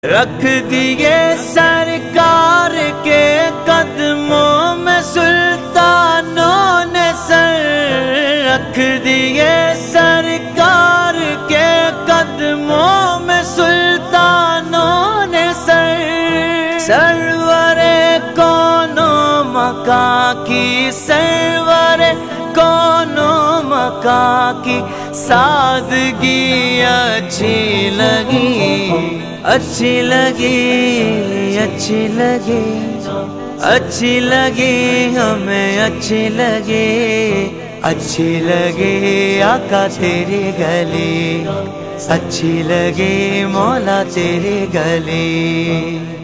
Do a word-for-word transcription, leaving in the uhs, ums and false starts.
रख दिए सरकार के कदमों में सुल्तानों ने सर, रख दिए सरकार के कदमों में सुल्तानों ने सर। सरवरे कौनो मका की, सरवरे कौनो मका की सादगी अच्छी लगी, अच्छी लगी, अच्छी लगी, अच्छी लगी हमें, अच्छी लगी, अच्छी लगी आका तेरी गली, अच्छी लगी मौला तेरी गली।